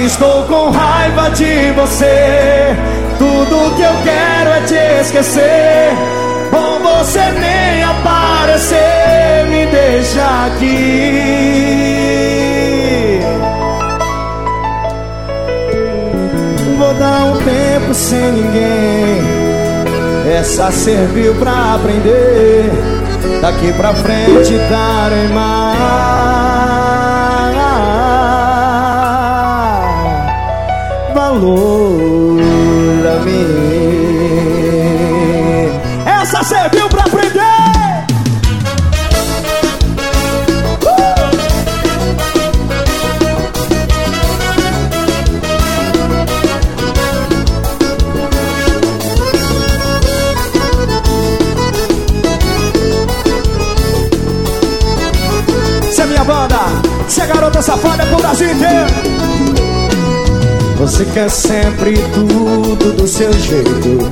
Estou com raiva de você. Tudo que eu quero é te esquecer. Com você nem aparecer. Me deixa aqui. Vou dar um tempo sem ninguém. Essa serviu pra aprender. Daqui pra frente darei mais valor a mim. Essa serviu pra aprender. Essa é minha banda. Se a garota safada é pro Brasil inteiro. Você quer sempre tudo do seu jeito,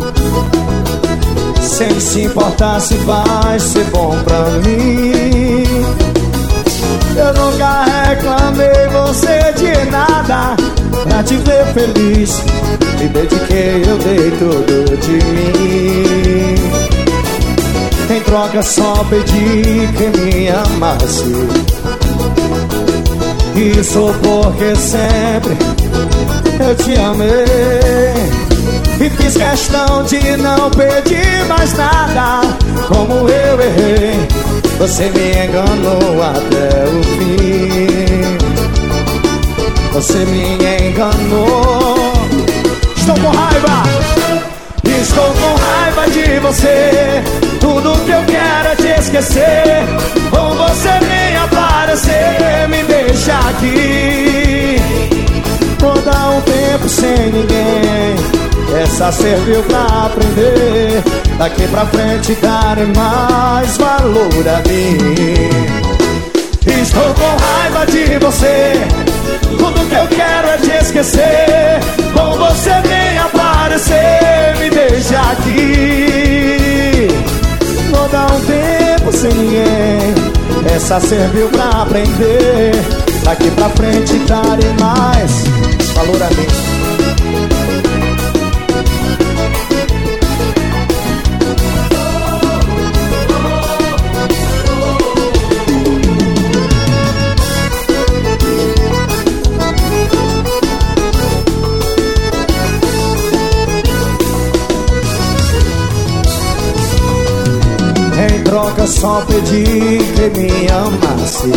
sem se importar se vai ser bom pra mim. Eu nunca reclamei você de nada. Pra te ver feliz, me dediquei, eu dei tudo de mim. Em troca só pedi que me amasse. Isso porque sempre eu te amei e fiz questão de não pedir mais nada. Como eu errei, você me enganou até o fim. Você me enganou. Estou com raiva. Estou com raiva de você. Tudo que eu quero é te esquecer. Com você nem aparecer. Me deixa aqui. Vou dar um tempo sem ninguém. Essa serviu pra aprender. Daqui pra frente darei mais valor a mim. Estou com raiva de você. Tudo que eu quero é te esquecer. Com você nem aparecer. Me deixa aqui. Vou dar um tempo sem ninguém. Essa serviu pra aprender. Daqui pra frente darei mais valor a mim. Em troca só pedi que me amasse.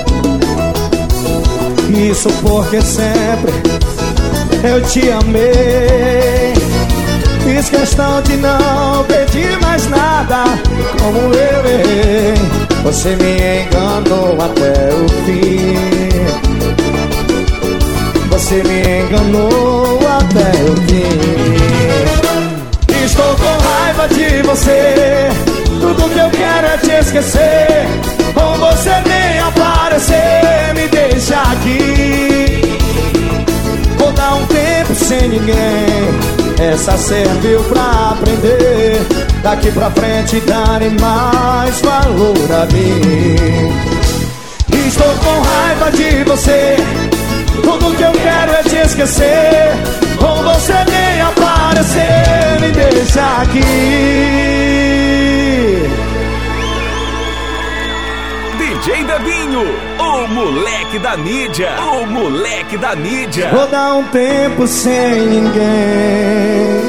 Isso porque sempre eu te amei. Fiz questão de não pedir mais nada. Como eu errei, você me enganou até o fim. Você me enganou até o fim. Estou com raiva de você. Tudo que eu quero é te esquecer. Com você nem aparecer. Me deixa aqui. Vou dar um tempo sem ninguém. Essa serviu pra aprender. Daqui pra frente darei mais valor a mim. Estou com raiva de você. Tudo que eu quero é te esquecer. Com você nem aparecer. Me deixa aqui. DJ Bebinho, o moleque da mídia. O moleque da mídia. Vou dar um tempo sem ninguém.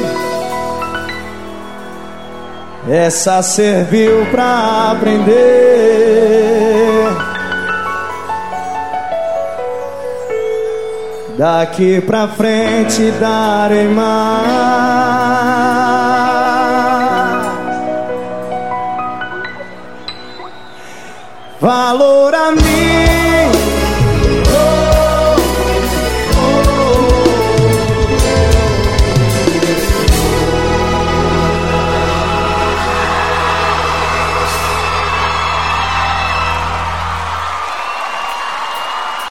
Essa serviu pra aprender. Daqui pra frente darei mais valor a mim.